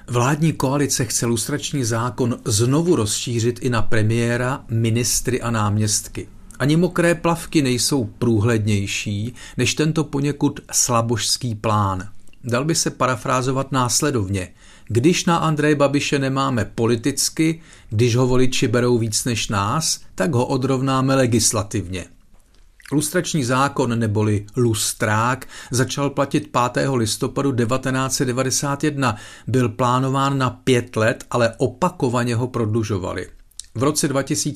Vládní koalice chce lustrační zákon znovu rozšířit i na premiéra, ministry a náměstky. Ani mokré plavky nejsou průhlednější než tento poněkud slabožský plán. Dal by se parafrázovat následovně. Když na Andreje Babiše nemáme politicky, když ho voliči berou víc než nás, tak ho odrovnáme legislativně. Lustrační zákon neboli lustrák začal platit 5. listopadu 1991. Byl plánován na 5 let, ale opakovaně ho prodlužovali. V roce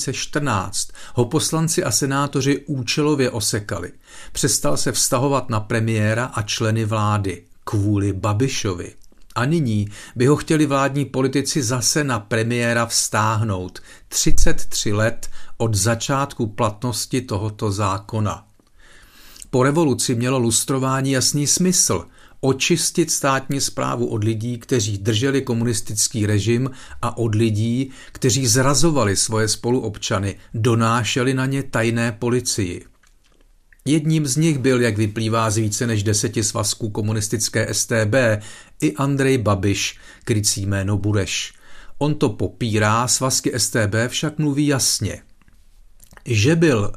2014 ho poslanci a senátoři účelově osekali. Přestal se vztahovat na premiéra a členy vlády kvůli Babišovi. A nyní by ho chtěli vládní politici zase na premiéra vztáhnout 33 let od začátku platnosti tohoto zákona. Po revoluci mělo lustrování jasný smysl – očistit státní správu od lidí, kteří drželi komunistický režim a od lidí, kteří zrazovali svoje spoluobčany, donášeli na ně tajné policii. Jedním z nich byl, jak vyplývá z více než 10 svazků komunistické StB, i Andrej Babiš, krycí jméno Bureš. On to popírá, svazky StB však mluví jasně. Že byl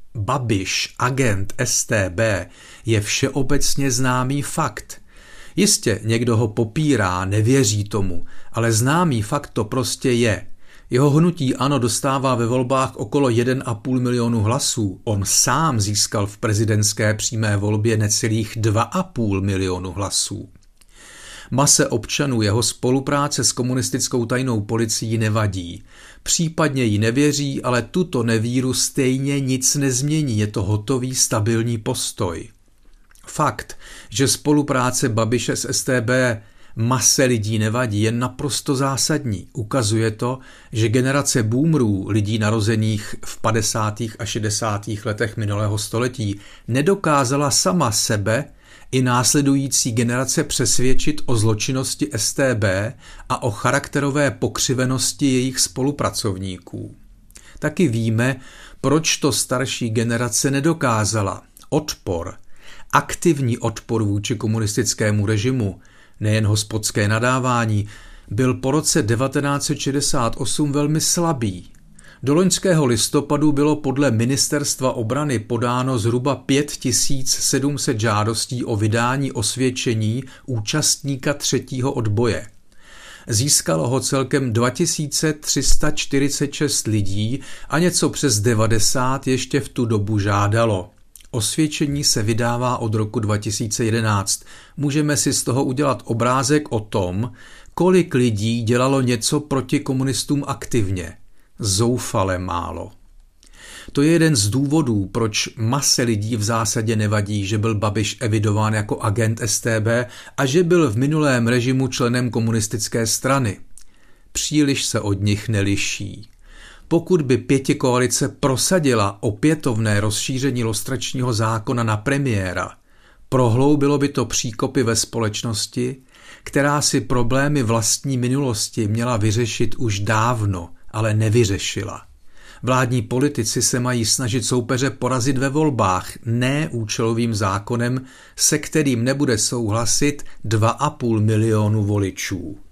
Babiš agent StB je všeobecně známý fakt. Jistě někdo ho popírá, nevěří tomu, ale známý fakt to prostě je. Jeho hnutí ANO dostává ve volbách okolo 1,5 milionu hlasů. On sám získal v prezidentské přímé volbě necelých 2,5 milionu hlasů. Mase občanů jeho spolupráce s komunistickou tajnou policií nevadí. Případně jí nevěří, ale tuto nevíru stejně nic nezmění, je to hotový stabilní postoj. Fakt, že spolupráce Babiše s StB mase lidí nevadí, je naprosto zásadní. Ukazuje to, že generace boomerů, lidí narozených v 50. a 60. letech minulého století, nedokázala sama sebe i následující generace přesvědčit o zločinnosti StB a o charakterové pokřivenosti jejich spolupracovníků. Taky víme, proč to starší generace nedokázala. Odpor, aktivní odpor vůči komunistickému režimu, nejen hospodské nadávání, byl po roce 1968 velmi slabý. Do loňského listopadu bylo podle Ministerstva obrany podáno zhruba 5700 žádostí o vydání osvědčení účastníka 3. odboje. Získalo ho celkem 2346 lidí a něco přes 90 ještě v tu dobu žádalo. Osvědčení se vydává od roku 2011. Můžeme si z toho udělat obrázek o tom, kolik lidí dělalo něco proti komunistům aktivně. Zoufale málo. To je jeden z důvodů, proč mase lidí v zásadě nevadí, že byl Babiš evidován jako agent StB a že byl v minulém režimu členem komunistické strany. Příliš se od nich neliší. Pokud by pětikoalice prosadila opětovné rozšíření lustračního zákona na premiéra, prohloubilo by to příkopy ve společnosti, která si problémy vlastní minulosti měla vyřešit už dávno, ale nevyřešila. Vládní politici se mají snažit soupeře porazit ve volbách, ne účelovým zákonem, se kterým nebude souhlasit 2,5 milionu voličů.